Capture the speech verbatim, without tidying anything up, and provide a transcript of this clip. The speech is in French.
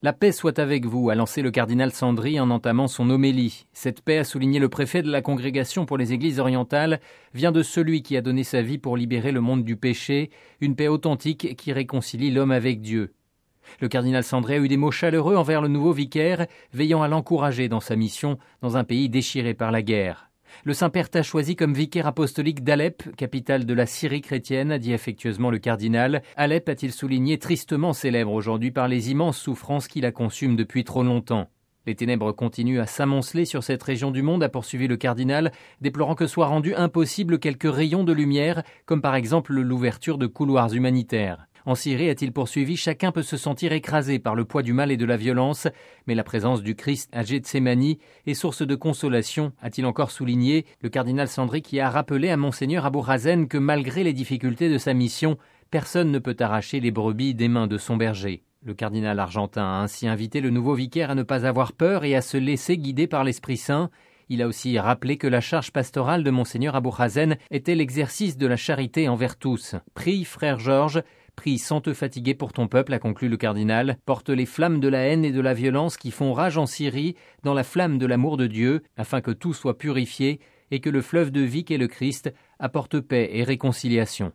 La paix soit avec vous, a lancé le cardinal Sandri en entamant son homélie. Cette paix, a souligné le préfet de la Congrégation pour les Églises orientales, vient de celui qui a donné sa vie pour libérer le monde du péché, une paix authentique qui réconcilie l'homme avec Dieu. Le cardinal Sandri a eu des mots chaleureux envers le nouveau vicaire, veillant à l'encourager dans sa mission dans un pays déchiré par la guerre. Le Saint-Père t'a choisi comme vicaire apostolique d'Alep, capitale de la Syrie chrétienne, a dit affectueusement le cardinal. Alep, a-t-il souligné, tristement célèbre aujourd'hui par les immenses souffrances qui la consument depuis trop longtemps. Les ténèbres continuent à s'amonceler sur cette région du monde, a poursuivi le cardinal, déplorant que soient rendus impossibles quelques rayons de lumière, comme par exemple l'ouverture de couloirs humanitaires. En Syrie, a-t-il poursuivi, chacun peut se sentir écrasé par le poids du mal et de la violence, mais la présence du Christ à Gethsémani est source de consolation, a-t-il encore souligné le cardinal Sandri, qui a rappelé à Monseigneur Abourazen que malgré les difficultés de sa mission, personne ne peut arracher les brebis des mains de son berger. Le cardinal argentin a ainsi invité le nouveau vicaire à ne pas avoir peur et à se laisser guider par l'Esprit Saint. Il a aussi rappelé que la charge pastorale de Monseigneur Abourazen était l'exercice de la charité envers tous. Prie, frère Georges, prie sans te fatiguer pour ton peuple, a conclu le cardinal. Porte les flammes de la haine et de la violence qui font rage en Syrie dans la flamme de l'amour de Dieu, afin que tout soit purifié et que le fleuve de vie qu'est le Christ apporte paix et réconciliation.